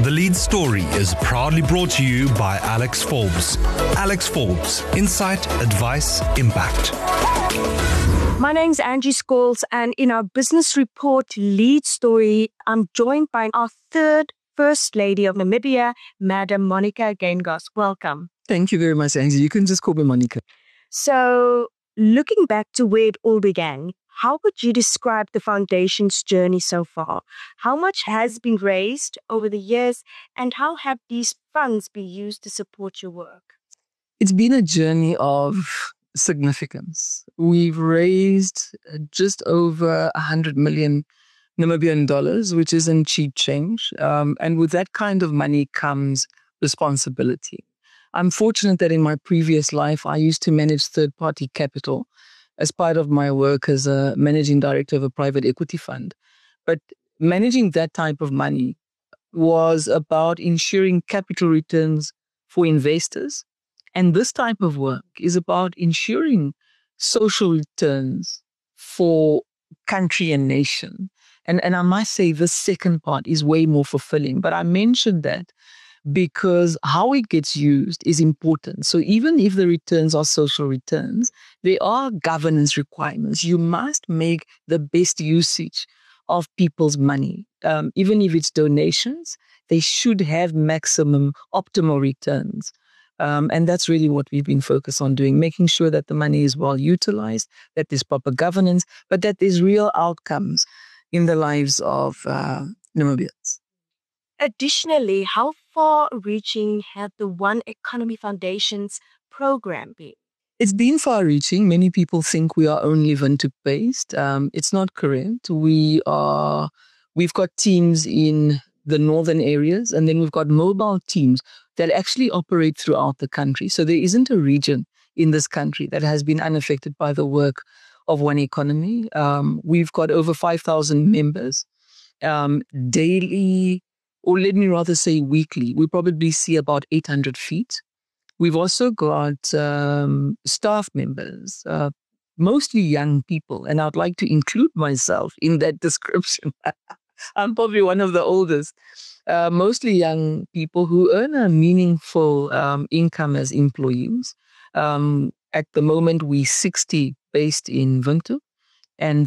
The Lead Story is proudly brought to you by Alex Forbes. Alex Forbes, insight, advice, impact. My name's Angie Scholes, and in our business report Lead Story, I'm joined by our third First Lady of Namibia, Madam Monica Geingoss. Welcome. Thank you very much, Angie. You can just call me Monica. So, looking back to where it all began, how would you describe the foundation's journey so far? How much has been raised over the years, and how have these funds been used to support your work? It's been a journey of significance. We've raised just over 100 million Namibian dollars, which isn't cheap change. And with that kind of money comes responsibility. I'm fortunate that in my previous life, I used to manage third-party capital as part of my work as a managing director of a private equity fund. But managing that type of money was about ensuring capital returns for investors. And this type of work is about ensuring social returns for country and nation. And I must say this second part is way more fulfilling. But I mentioned that because how it gets used is important. So even if the returns are social returns, there are governance requirements. You must make the best usage of people's money. Even if it's donations, they should have maximum optimal returns. And that's really what we've been focused on doing, making sure that the money is well utilized, that there's proper governance, but that there's real outcomes in the lives of Namibians. Additionally, how far-reaching have the One Economy Foundation's program been? It's been far-reaching. Many people think we are only Windhoek-based. It's not correct. We've got teams in the northern areas, and then we've got mobile teams that actually operate throughout the country. So there isn't a region in this country that has been unaffected by the work of One Economy. We've got over 5,000 members daily, or let me rather say weekly. We probably see about 800 feet. We've also got staff members, mostly young people, and I'd like to include myself in that description. I'm probably one of the oldest. Mostly young people who earn a meaningful income as employees. At the moment, we're 60 based in Windhoek and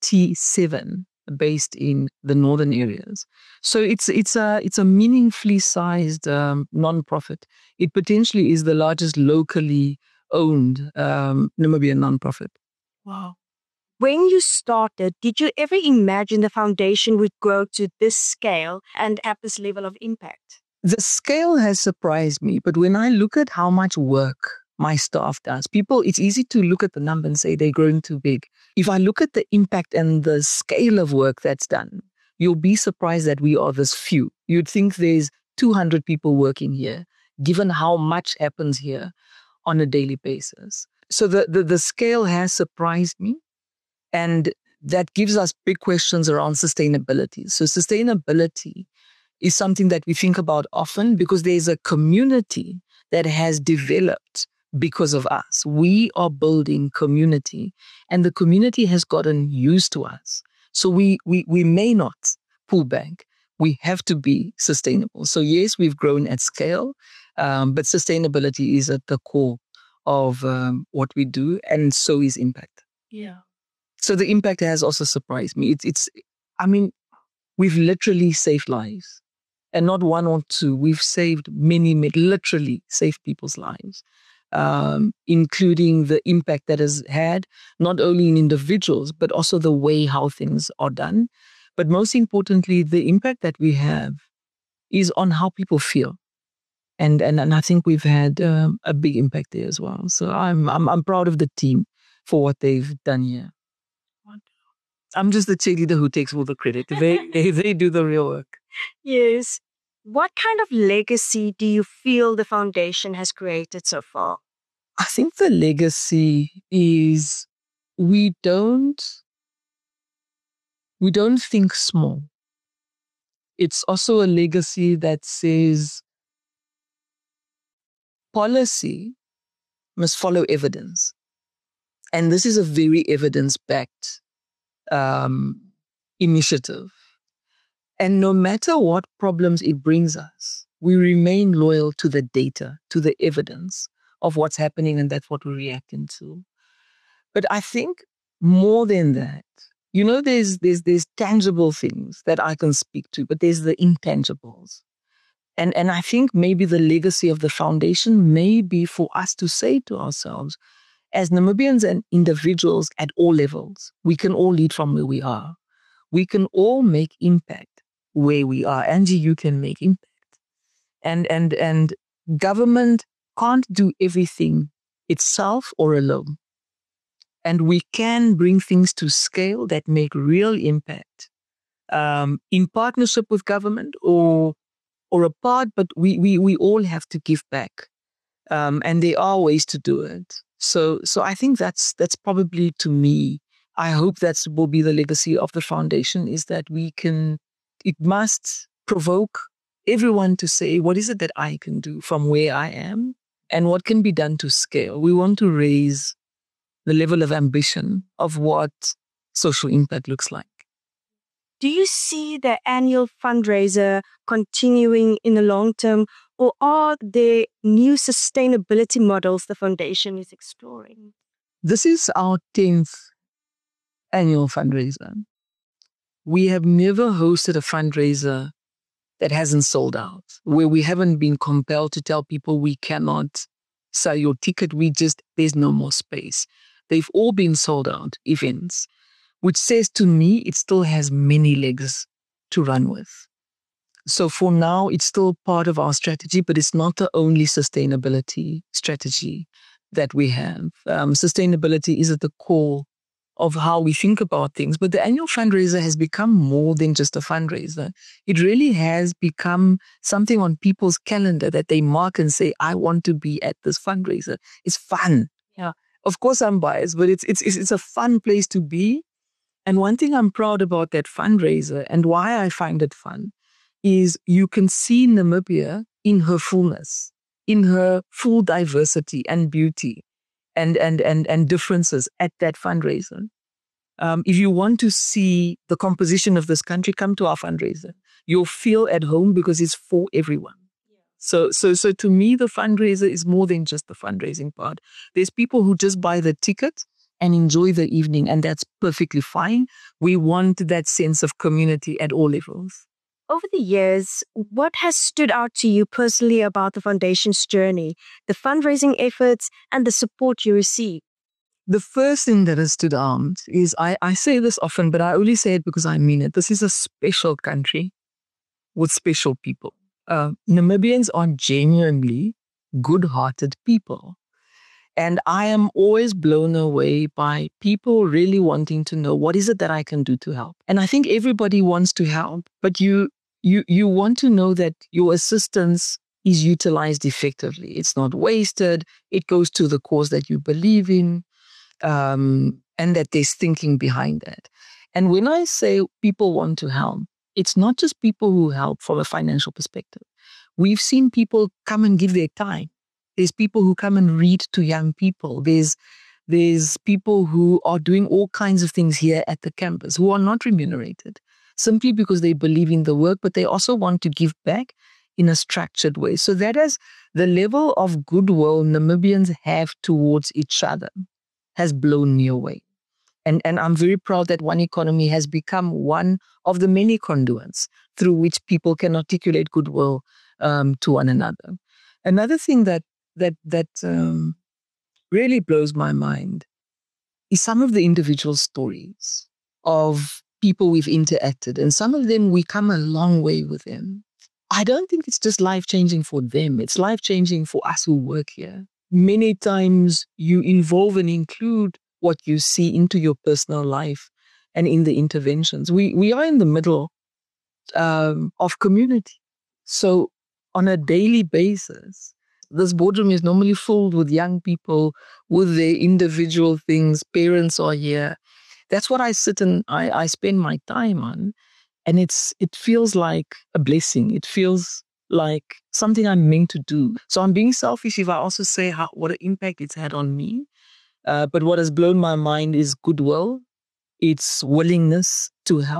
37 based in the northern areas. So it's a meaningfully sized nonprofit. It potentially is the largest locally owned Namibian nonprofit. Wow. When you started, did you ever imagine the foundation would grow to this scale and have this level of impact? The scale has surprised me, but when I look at how much work my staff does, it's easy to look at the number and say they're growing too big. If I look at the impact and the scale of work that's done, you'll be surprised that we are this few. You'd think there's 200 people working here, given how much happens here on a daily basis. So the scale has surprised me. And that gives us big questions around sustainability. So sustainability is something that we think about often because there's a community that has developed because of us. We are building community, and the community has gotten used to us. So we may not pull back. We have to be sustainable. So yes, we've grown at scale, but sustainability is at the core of what we do, and so is impact. Yeah. So the impact has also surprised me. We've literally saved lives, and not one or two. We've saved literally saved people's lives, including the impact that has had not only in individuals, but also the way how things are done. But most importantly, the impact that we have is on how people feel. And I think we've had a big impact there as well. So I'm proud of the team for what they've done here. I'm just the cheerleader who takes all the credit. They do the real work. Yes. What kind of legacy do you feel the foundation has created so far? I think the legacy is we don't think small. It's also a legacy that says policy must follow evidence. And this is a very evidence-backed initiative. And no matter what problems it brings us, we remain loyal to the data, to the evidence of what's happening, and that's what we're reacting to. But I think more than that, there's tangible things that I can speak to, but there's the intangibles. And I think maybe the legacy of the foundation may be for us to say to ourselves, as Namibians and individuals at all levels, we can all lead from where we are. We can all make impact where we are. Angie, you can make impact. And government can't do everything itself or alone. And we can bring things to scale that make real impact in partnership with government or apart, but we all have to give back. And there are ways to do it. So I think that's probably, to me, I hope that will be the legacy of the foundation, is that it must provoke everyone to say, what is it that I can do from where I am and what can be done to scale? We want to raise the level of ambition of what social impact looks like. Do you see the annual fundraiser continuing in the long term, or are there new sustainability models the foundation is exploring? This is our 10th annual fundraiser. We have never hosted a fundraiser that hasn't sold out, where we haven't been compelled to tell people we cannot sell your ticket. There's no more space. They've all been sold out events, which says to me it still has many legs to run with. So for now, it's still part of our strategy, but it's not the only sustainability strategy that we have. Sustainability is at the core of how we think about things. But the annual fundraiser has become more than just a fundraiser. It really has become something on people's calendar that they mark and say, I want to be at this fundraiser. It's fun. Yeah. Of course, I'm biased, but it's a fun place to be. And one thing I'm proud about that fundraiser, and why I find it fun, is you can see Namibia in her fullness, in her full diversity and beauty and differences at that fundraiser. If you want to see the composition of this country, come to our fundraiser. You'll feel at home because it's for everyone. So to me, the fundraiser is more than just the fundraising part. There's people who just buy the ticket and enjoy the evening, and that's perfectly fine. We want that sense of community at all levels. Over the years, what has stood out to you personally about the foundation's journey, the fundraising efforts, and the support you receive? The first thing that has stood out is, I say this often, but I only say it because I mean it. This is a special country with special people. Namibians are genuinely good-hearted people. And I am always blown away by people really wanting to know, what is it that I can do to help? And I think everybody wants to help, but you want to know that your assistance is utilized effectively. It's not wasted. It goes to the cause that you believe in, and that there's thinking behind that. And when I say people want to help, it's not just people who help from a financial perspective. We've seen people come and give their time. There's people who come and read to young people. There's people who are doing all kinds of things here at the campus who are not remunerated, simply because they believe in the work, but they also want to give back in a structured way. So that is the level of goodwill Namibians have towards each other has blown me away. And I'm very proud that One Economy has become one of the many conduits through which people can articulate goodwill to one another. Another thing that really blows my mind is some of the individual stories of people we've interacted, and some of them we come a long way with them. I don't think it's just life-changing for them. It's life-changing for us who work here. Many times you involve and include what you see into your personal life and in the interventions. We are in the middle of community. So on a daily basis, this boardroom is normally filled with young people with their individual things. Parents are here. That's what I sit and I spend my time on. And it feels like a blessing. It feels like something I'm meant to do. So I'm being selfish if I also say what an impact it's had on me. But what has blown my mind is goodwill. It's willingness to help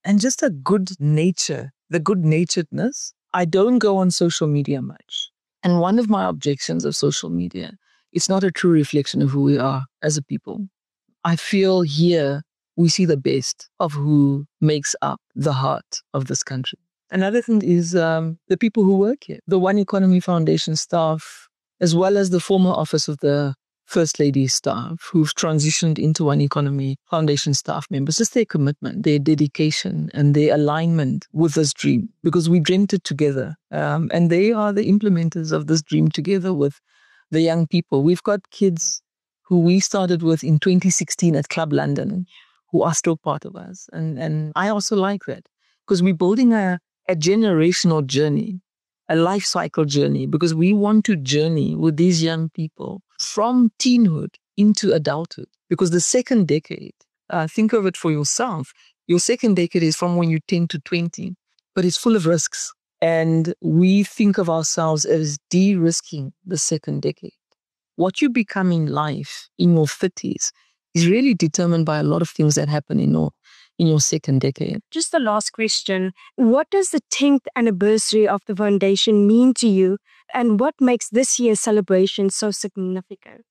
and just a good nature, the good naturedness. I don't go on social media much. And one of my objections of social media, it's not a true reflection of who we are as a people. I feel here we see the best of who makes up the heart of this country. Another thing is the people who work here, the One Economy Foundation staff, as well as the former office of the First Lady staff who've transitioned into One Economy Foundation staff members, just their commitment, their dedication and their alignment with this dream, because we dreamt it together. And they are the implementers of this dream together with the young people. We've got kids who we started with in 2016 at Club London who are still part of us. And I also like that because we're building a generational journey, a life cycle journey, because we want to journey with these young people from teenhood into adulthood. Because the second decade, think of it for yourself, your second decade is from when you're 10 to 20, but it's full of risks. And we think of ourselves as de-risking the second decade. What you become in life in your 30s is really determined by a lot of things that happen in your second decade. Just the last question. What does the 10th anniversary of the foundation mean to you, and what makes this year's celebration so significant?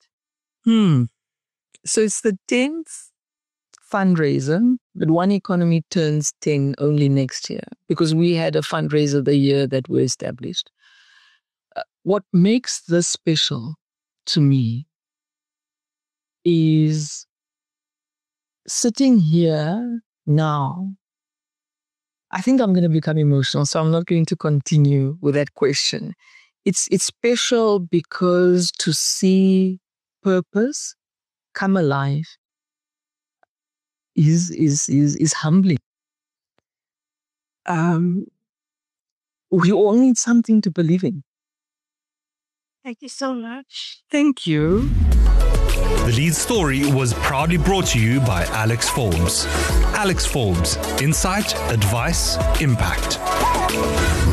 So it's the 10th fundraiser, but One Economy turns 10 only next year because we had a fundraiser the year that we established. What makes this special to me is sitting here now. I think I'm going to become emotional, so I'm not going to continue with that question. It's special because to see purpose come alive is humbling. We all need something to believe in. Thank you so much. Thank you. The lead story was proudly brought to you by Alex Forbes. Alex Forbes, insight, advice, impact.